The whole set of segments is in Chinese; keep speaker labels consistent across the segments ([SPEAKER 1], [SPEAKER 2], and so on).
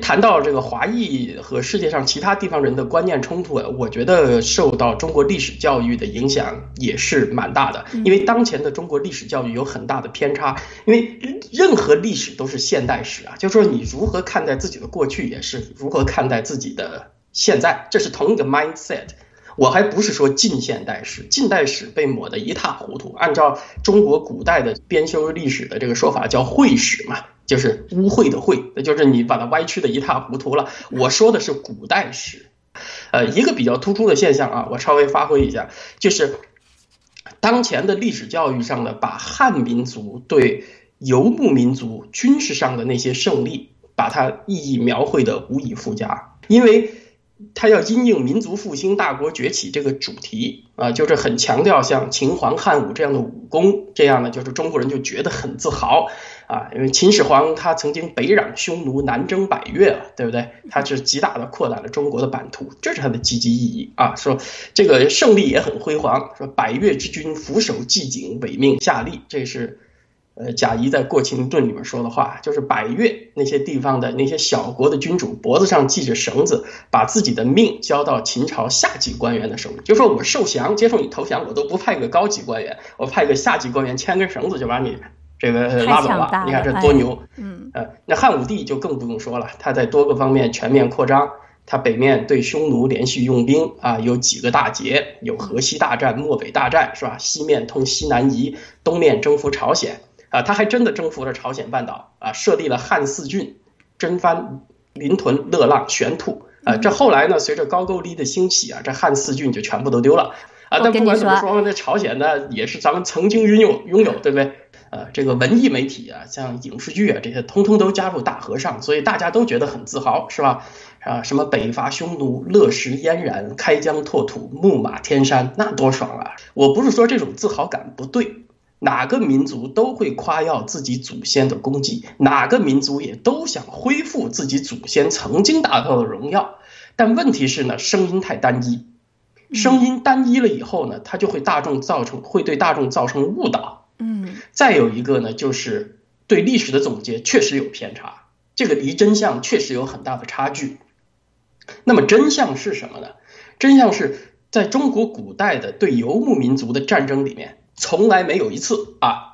[SPEAKER 1] 谈到这个华裔和世界上其他地方人的观念冲突，我觉得受到中国历史教育的影响也是蛮大的。因为当前的中国历史教育有很大的偏差，因为任何历史都是现代史啊，就是说你如何看待自己的过去，也是如何看待自己的现在，这是同一个 mindset。我还不是说近现代史，近代史被抹得一塌糊涂，按照中国古代的编修历史的这个说法叫秽史嘛，就是污秽的秽，那就是你把它歪曲的一塌糊涂了。我说的是古代史。一个比较突出的现象啊，我稍微发挥一下，就是当前的历史教育上呢，把汉民族对游牧民族军事上的那些胜利，把它意义描绘的无以复加，因为他要因应民族复兴、大国崛起这个主题啊，就是很强调像秦皇汉武这样的武功，这样呢，就是中国人就觉得很自豪啊。因为秦始皇他曾经北壤匈奴，南征百越了，对不对？他是极大的扩大了中国的版图，这是他的积极意义啊。说这个胜利也很辉煌，说百越之君俯首寂景，委命下吏，这是贾谊在《过秦论》里面说的话，就是百越那些地方的那些小国的君主脖子上系着绳子，把自己的命交到秦朝下级官员的手里，就说我受降接受你投降，我都不派个高级官员，我派个下级官员牵根绳子就把你这个拉走了，你看这多牛。那汉武帝就更不用说了，他在多个方面全面扩张，他北面对匈奴连续用兵啊，有几个大捷，有河西大战、漠北大战，是吧？西面通西南夷，东面征服朝鲜啊，他还真的征服了朝鲜半岛啊，设立了汉四郡，征藩、临屯、乐浪、玄兔啊。这后来呢，随着高句丽的兴起啊，这汉四郡就全部都丢了啊。但不管怎么说，那朝鲜呢也是咱们曾经拥有，对不对？这个文艺媒体啊，像影视剧啊这些，通通都加入大和尚，所以大家都觉得很自豪，是吧？啊，什么北伐匈奴、乐食燕然、开疆拓土、牧马天山，那多爽啊！我不是说这种自豪感不对，哪个民族都会夸耀自己祖先的功绩，哪个民族也都想恢复自己祖先曾经达到的荣耀。但问题是呢，声音太单一，声音单一了以后呢，它就会对大众造成误导。再有一个呢，就是对历史的总结确实有偏差，这个离真相确实有很大的差距。那么真相是什么呢？真相是在中国古代的对游牧民族的战争里面，从来没有一次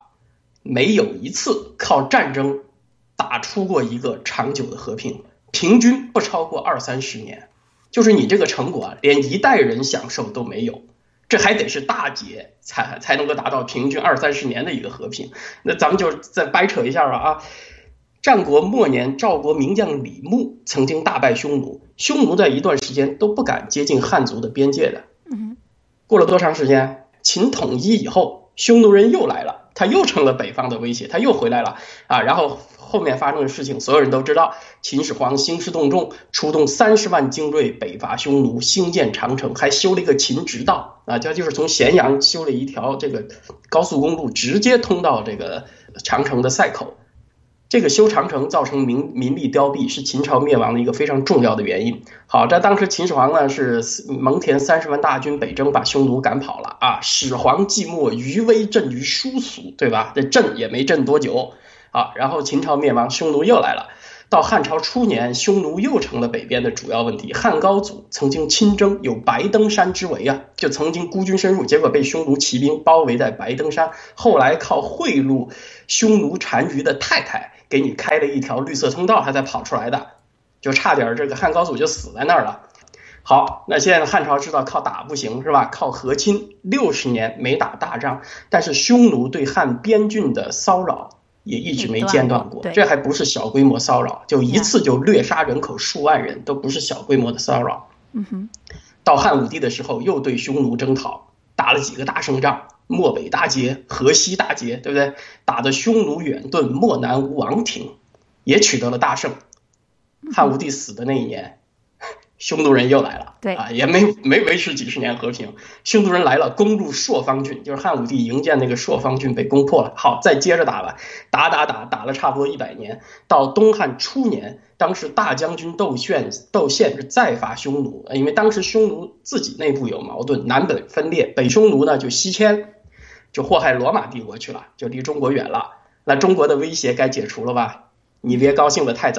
[SPEAKER 1] 靠战争打出过一个长久的和平，平均不超过20-30年，就是你这个成果连一代人享受都没有，这还得是大捷才能够达到平均20-30年的一个和平。那咱们就再掰扯一下啊。战国末年，赵国名将李牧曾经大败匈奴，匈奴在一段时间都不敢接近汉族的边界的。过了多长时间？秦统一以后，匈奴人又来了，他又成了北方的威胁，他又回来了啊。然后后面发生的事情，所有人都知道。秦始皇兴师动众，出动30万精锐北伐匈奴，兴建长城，还修了一个秦直道啊，就是从咸阳修了一条这个高速公路，直接通到这个长城的塞口。这个修长城造成民力凋敝，是秦朝灭亡的一个非常重要的原因。好，这当时秦始皇呢是蒙恬30万大军北征，把匈奴赶跑了啊。始皇寂寞，余威震于殊俗，对吧？这震也没震多久啊。然后秦朝灭亡，匈奴又来了。到汉朝初年，匈奴又成了北边的主要问题。汉高祖曾经亲征，有白登山之围啊，就曾经孤军深入，结果被匈奴骑兵包围在白登山。后来靠贿赂匈奴单于的太太，给你开了一条绿色通道，他才跑出来的，就差点这个汉高祖就死在那儿了。好，那现在汉朝知道靠打不行是吧？靠和亲，60年没打大仗，但是匈奴对汉边郡的骚扰也一直没间断过，这还不是小规模骚扰，就一次就掠杀人口数万人，都不是小规模的骚扰。到汉武帝的时候，又对匈奴征讨，打了几个大胜仗，漠北大捷、河西大捷，对不对？打得匈奴远遁，漠南无王庭，也取得了大胜。汉武帝死的那一年，匈奴人又来了，
[SPEAKER 2] 对
[SPEAKER 1] 啊，也没维持几十年和平。匈奴人来了，攻入朔方郡，就是汉武帝营建那个朔方郡被攻破了。好，再接着打吧，打了差不多100年。到东汉初年，当时大将军窦宪是再伐匈奴，因为当时匈奴自己内部有矛盾，南北分裂，北匈奴呢就西迁，就祸害罗马帝国去了，就离中国远了。那中国的威胁该解除了吧？你别高兴的太早。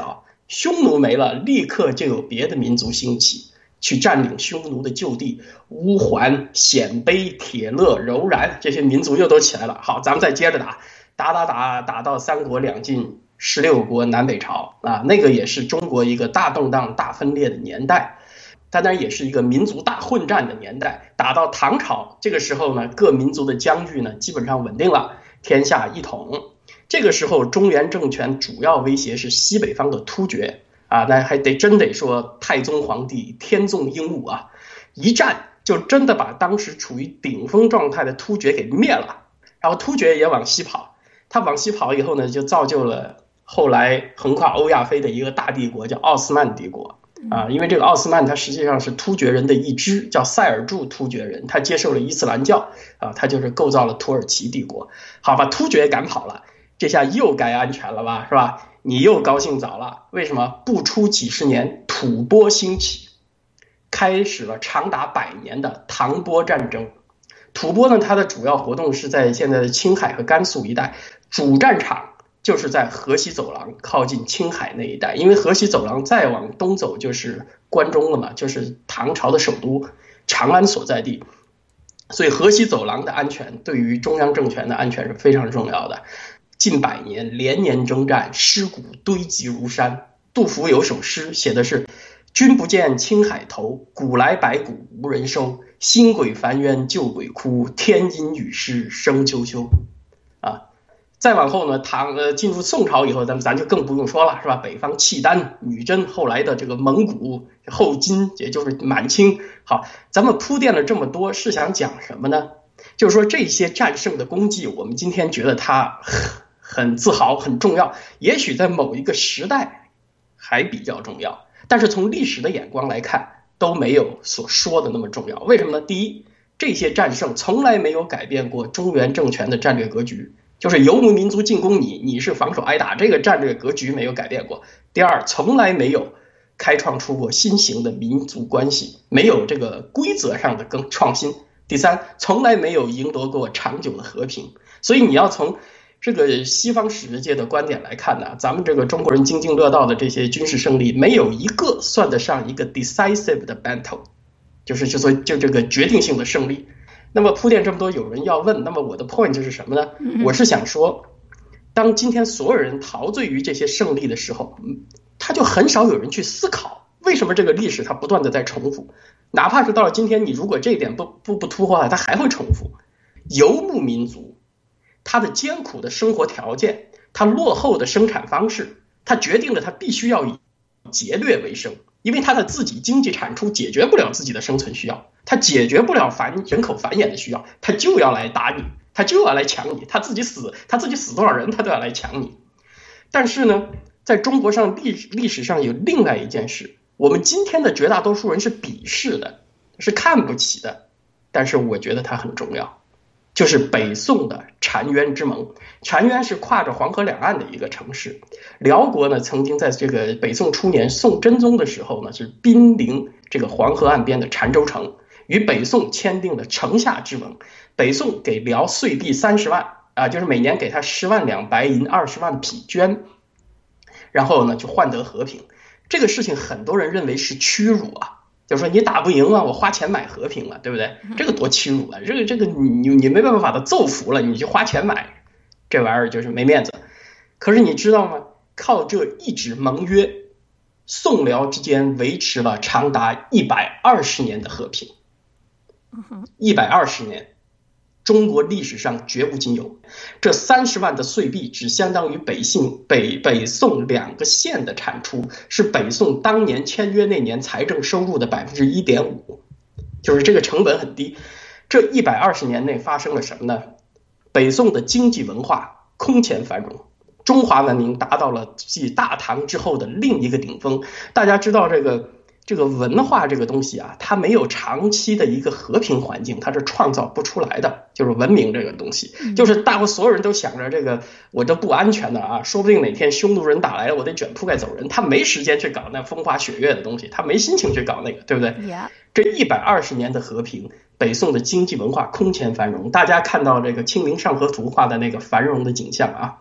[SPEAKER 1] 匈奴没了，立刻就有别的民族兴起，去占领匈奴的旧地，乌桓、鲜卑、铁勒、柔然这些民族又都起来了。好，咱们再接着打到三国两晋16国南北朝啊，那个也是中国一个大动荡、大分裂的年代。当然也是一个民族大混战的年代。打到唐朝，这个时候呢，各民族的疆域呢基本上稳定了，天下一统。这个时候，中原政权主要威胁是西北方的突厥啊，那还真得说太宗皇帝天纵英武啊，一战就真的把当时处于顶峰状态的突厥给灭了。然后突厥也往西跑，他往西跑以后呢，就造就了后来横跨欧亚非的一个大帝国，叫奥斯曼帝国。因为这个奥斯曼他实际上是突厥人的一支，叫塞尔柱突厥人，他接受了伊斯兰教啊，他就是构造了土耳其帝国。好，把突厥赶跑了，这下又该安全了吧，是吧？你又高兴早了，为什么？不出几十年，吐蕃兴起，开始了长达100年的唐蕃战争。吐蕃呢，它的主要活动是在现在的青海和甘肃一带，主战场就是在河西走廊靠近青海那一带，因为河西走廊再往东走就是关中了嘛，就是唐朝的首都长安所在地，所以河西走廊的安全对于中央政权的安全是非常重要的。近100年连年征战，尸骨堆积如山。杜甫有首诗写的是：君不见青海头，古来白骨无人收。新鬼烦冤旧鬼哭，天阴雨湿生啾啾。再往后呢，进入宋朝以后，咱就更不用说了，是吧？北方契丹、女真，后来的这个蒙古、后金，也就是满清。好，咱们铺垫了这么多，是想讲什么呢？就是说这些战胜的功绩，我们今天觉得它很自豪、很重要，也许在某一个时代还比较重要，但是从历史的眼光来看，都没有所说的那么重要。为什么呢？第一，这些战胜从来没有改变过中原政权的战略格局。就是游牧民族进攻你，你是防守挨打，这个战略格局没有改变过。第二，从来没有开创出过新型的民族关系，没有这个规则上的更创新。第三，从来没有赢得过长久的和平。所以你要从这个西方史界的观点来看呢，咱们这个中国人津津乐道的这些军事胜利，没有一个算得上一个 decisive 的 battle， 就这个决定性的胜利。那么铺垫这么多，有人要问，那么我的 point 是什么呢？我是想说，当今天所有人陶醉于这些胜利的时候，他就很少有人去思考，为什么这个历史它不断的在重复，哪怕是到了今天，你如果这一点不突破，它还会重复。游牧民族，它的艰苦的生活条件，它落后的生产方式，它决定了它必须要以劫掠为生。因为他的自己经济产出解决不了自己的生存需要，他解决不了人口繁衍的需要，他就要来打你，他就要来抢你，他自己死多少人他都要来抢你。但是呢，在中国上历史上有另外一件事，我们今天的绝大多数人是鄙视的，是看不起的，但是我觉得它很重要，就是北宋的澶渊之盟。澶渊是跨着黄河两岸的一个城市。辽国呢，曾经在这个北宋初年，宋真宗的时候呢，是兵临这个黄河岸边的澶州城，与北宋签订了城下之盟。北宋给辽岁币30万啊，就是每年给他10万两白银、20万匹绢，然后呢就换得和平。这个事情很多人认为是屈辱啊，就是说你打不赢啊，我花钱买和平了，对不对？这个多屈辱啊！这个你没办法把它揍服了，你就花钱买，这玩意儿就是没面子。可是你知道吗？靠这一纸盟约，宋辽之间维持了长达120年的和平。120年，中国历史上绝无仅有。这30万的岁币只相当于北宋2个县的产出，是北宋当年签约那年财政收入的1.5%，就是这个成本很低。这120年内发生了什么呢？北宋的经济文化空前繁荣，中华文明达到了继大唐之后的另一个顶峰。大家知道这个文化这个东西啊，它没有长期的一个和平环境，它是创造不出来的。就是文明这个东西，就是所有人都想着这个我这不安全的啊，说不定哪天匈奴人打来了，我得卷铺盖走人。他没时间去搞那风花雪月的东西，他没心情去搞那个，对不对？这120年的和平，北宋的经济文化空前繁荣。大家看到这个《清明上河图》画的那个繁荣的景象啊，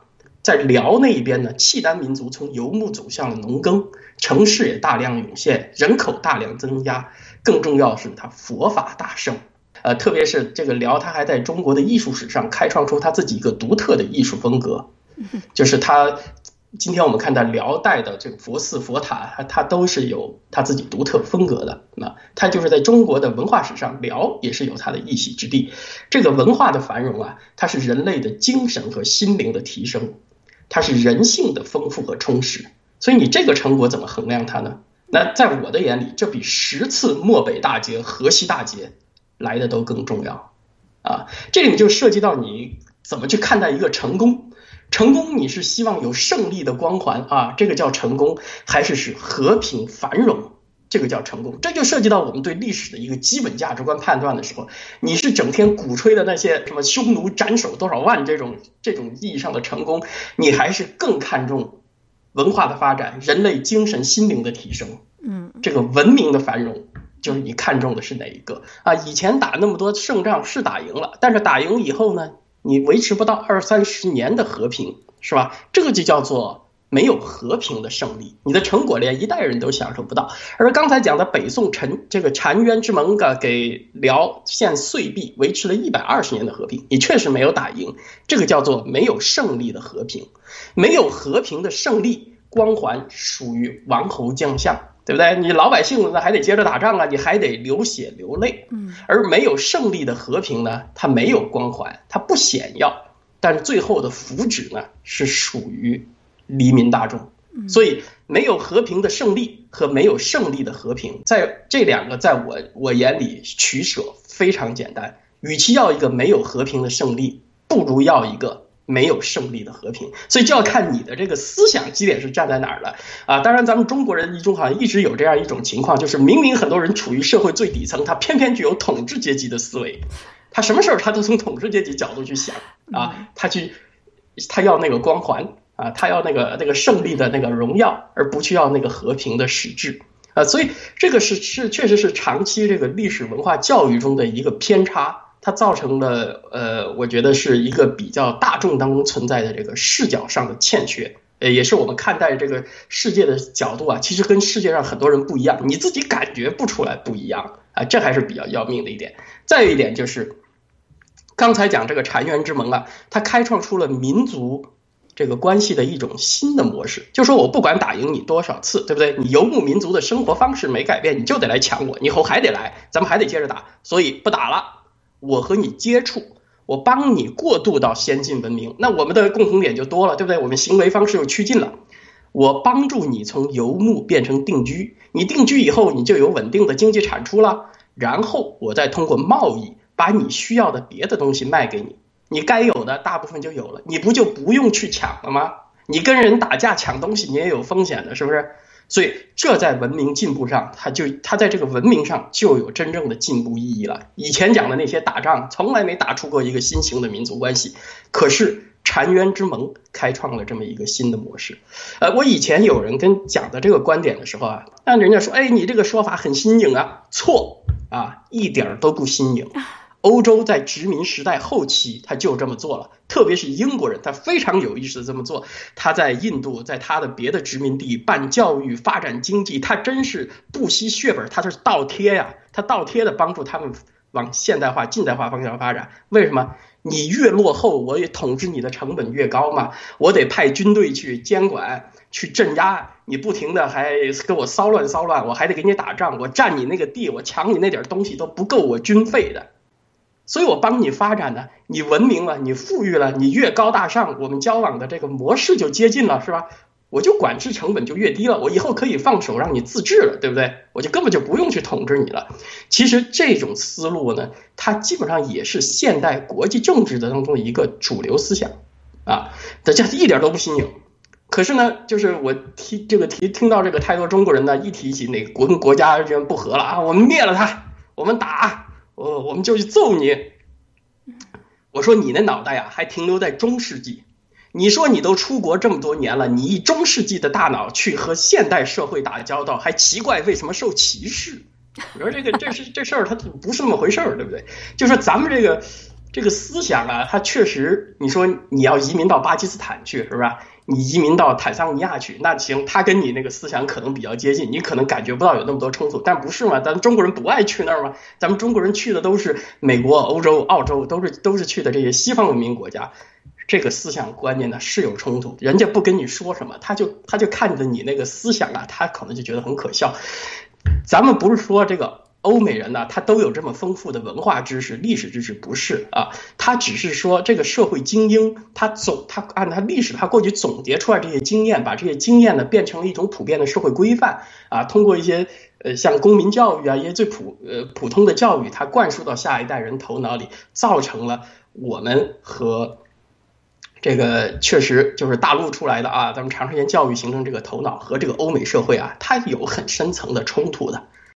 [SPEAKER 1] 在辽那一边呢，契丹民族从游牧走向了农耕，城市也大量涌现，人口大量增加，更重要的是它佛法大盛。特别是这个辽，它还在中国的艺术史上开创出它自己一个独特的艺术风格，就是它今天我们看到辽代的这个佛寺佛塔，它都是有它自己独特风格的。那它就是在中国的文化史上，辽也是有它的一席之地。这个文化的繁荣啊，它是人类的精神和心灵的提升，它是人性的丰富和充实。所以你这个成果怎么衡量它呢？那在我的眼里，这比10次漠北大捷、河西大捷来的都更重要啊！这里面就涉及到你怎么去看待一个成功。成功你是希望有胜利的光环啊，这个叫成功，还是和平繁荣，这个叫成功？这就涉及到我们对历史的一个基本价值观判断的时候，你是整天鼓吹的那些什么匈奴斩首多少万这种意义上的成功，你还是更看重文化的发展、人类精神心灵的提升，这个文明的繁荣，就是你看重的是哪一个啊？以前打那么多胜仗是打赢了，但是打赢以后呢，你维持不到20-30年的和平，是吧？这个就叫做没有和平的胜利，你的成果连一代人都享受不到。而刚才讲的北宋这个澶渊之盟给辽献岁币，维持了120年的和平，你确实没有打赢，这个叫做没有胜利的和平。没有和平的胜利光环属于王侯将相，对不对？你老百姓呢还得接着打仗啊，你还得流血流泪。而没有胜利的和平呢，它没有光环，它不显耀，但是最后的福祉呢是属于黎民大众。所以没有和平的胜利和没有胜利的和平，在这两个在我眼里取舍非常简单，与其要一个没有和平的胜利，不如要一个没有胜利的和平。所以就要看你的这个思想基点是站在哪儿了啊！当然咱们中国人中好像一直有这样一种情况，就是明明很多人处于社会最底层，他偏偏具有统治阶级的思维，他什么事儿他都从统治阶级角度去想啊，他要那个光环啊，他要那个胜利的那个荣耀，而不去要那个和平的实质啊。所以这个是确实是长期这个历史文化教育中的一个偏差，它造成了我觉得是一个比较大众当中存在的这个视角上的欠缺，也是我们看待这个世界的角度啊，其实跟世界上很多人不一样，你自己感觉不出来不一样啊，这还是比较要命的一点。再有一点就是刚才讲这个澶渊之盟啊，它开创出了民族这个关系的一种新的模式，就说我不管打赢你多少次，对不对？你游牧民族的生活方式没改变，你就得来抢我，你以后还得来，咱们还得接着打，所以不打了，我和你接触，我帮你过渡到先进文明，那我们的共同点就多了，对不对？我们行为方式又趋近了，我帮助你从游牧变成定居，你定居以后你就有稳定的经济产出了，然后我再通过贸易把你需要的别的东西卖给你，你该有的大部分就有了，你不就不用去抢了吗？你跟人打架抢东西你也有风险的，是不是？所以这在文明进步上，它在这个文明上就有真正的进步意义了。以前讲的那些打仗从来没打出过一个新型的民族关系，可是澶渊之盟开创了这么一个新的模式。我以前有人跟讲的这个观点的时候啊，让人家说你这个说法很新颖啊，错啊，一点都不新颖。欧洲在殖民时代后期他就这么做了，特别是英国人他非常有意识的这么做，他在印度在他的别的殖民地办教育发展经济，他真是不惜血本，他是倒贴呀，他倒贴的帮助他们往现代化近代化方向发展。为什么？你越落后我也统治你的成本越高嘛，我得派军队去监管去镇压，你不停的还给我骚乱，我还得给你打仗，我占你那个地，我抢你那点东西都不够我军费的，所以我帮你发展呢，你文明了，你富裕了，你越高大上，我们交往的这个模式就接近了，是吧？我就管制成本就越低了，我以后可以放手让你自治了，对不对？我就根本就不用去统治你了。其实这种思路呢，它基本上也是现代国际政治的当中的一个主流思想啊，这一点都不新颖。可是呢，就是我听到这个太多中国人呢，一提起那个国跟国家之间不和了啊，我们灭了他，我们打。我们就去揍你。我说你那脑袋还停留在中世纪，你说你都出国这么多年了，你以中世纪的大脑去和现代社会打交道，还奇怪为什么受歧视？我说这事儿它不是那么回事儿，对不对？就是咱们这个这个思想啊，它确实，你说你要移民到巴基斯坦去，是吧？你移民到坦桑尼亚去，那行，他跟你那个思想可能比较接近，你可能感觉不到有那么多冲突，但不是嘛？咱们中国人不爱去那儿吗？咱们中国人去的都是美国、欧洲、澳洲，都是去的这些西方文明国家。这个思想观念呢是有冲突，人家不跟你说什么，他就看着你那个思想啊，他可能就觉得很可笑。咱们不是说这个欧美人呢，他都有这么丰富的文化知识、历史知识，不是啊？他只是说这个社会精英，他按他历史，他过去总结出来这些经验，把这些经验呢变成了一种普遍的社会规范啊，通过一些像公民教育啊，一些最普通的教育，它灌输到下一代人头脑里，造成了我们和这个确实就是大陆出来的啊，咱们长时间教育形成这个头脑和这个欧美社会啊，它有很深层的冲突的。